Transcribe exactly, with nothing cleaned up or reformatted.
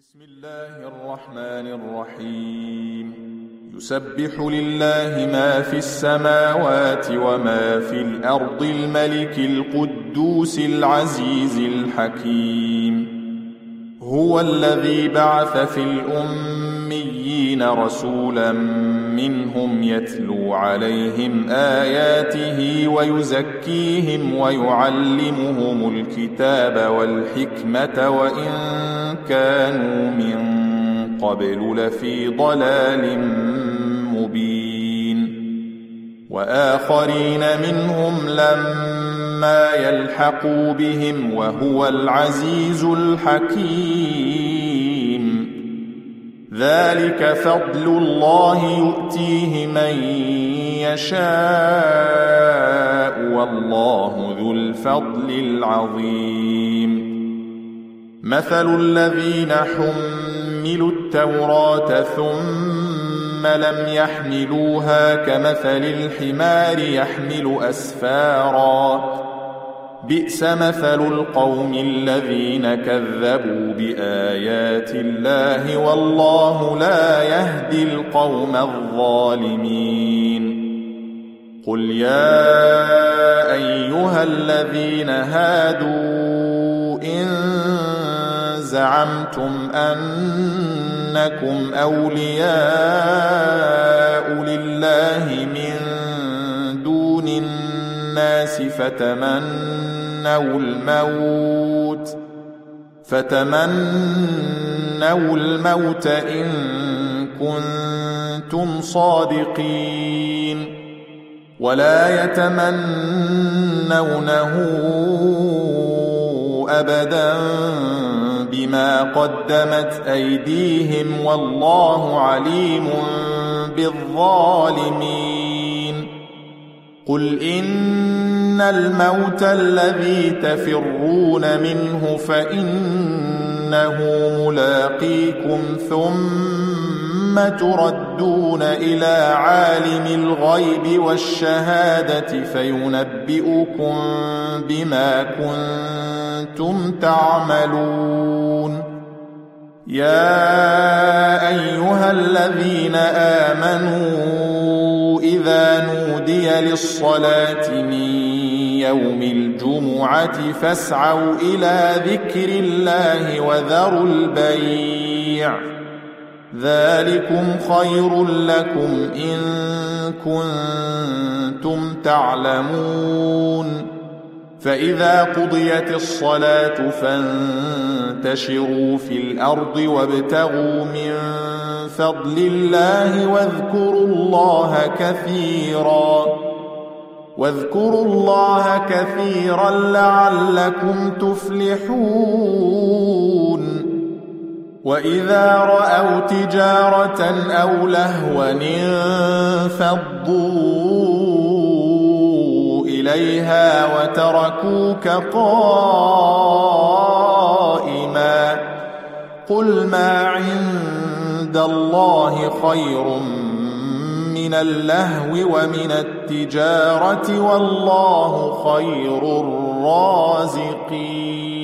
بسم الله الرحمن الرحيم يسبح لله ما في السماوات وما في الأرض الملك القدوس العزيز الحكيم هو الذي بعث في الأميين رسولا منهم يتلو عليهم آياته ويزكيهم ويعلمهم الكتاب والحكمة وإن كانوا من قبل لفي ضلال مبين وآخرين منهم لما يلحقوا بهم وهو العزيز الحكيم ذلك فضل الله يؤتيه من يشاء والله ذو الفضل العظيم مثل الذين حملوا التوراة ثم لم يحملوها كمثل الحمار يحمل أسفارا بئس مثل القوم الذين كذبوا بآيات الله والله لا يهدي القوم الظالمين قل يا أيها الذين هادوا إن زعمتم أنكم أولياء لله من دون الناس فتمنوا الموت فتمنوا الموت إن كنتم صادقين ولا يتمنونه أبدا بما قدمت أيديهم والله عليم بالظالمين قل إن الموت الذي تفرون منه فإنه ملاقيكم ثم تردون إلى عالم الغيب والشهادة فينبئكم بما كنتم تعملون يا أيها الذين آمنوا إذا نودي للصلاة من يوم الجمعة فاسعوا إلى ذكر الله وذروا البيع ذلكم خير لكم إن كنتم تعلمون فإذا قضيت الصلاة فانتشروا في الأرض وابتغوا من فضل الله واذكروا الله كثيرا واذكروا الله كثيرا لعلكم تفلحون وإذا رأوا تجارة أو لهوا انفضوا إليها وتركوك قائما قل ما عند الله خير من اللهو ومن التجارة والله خير الرازقين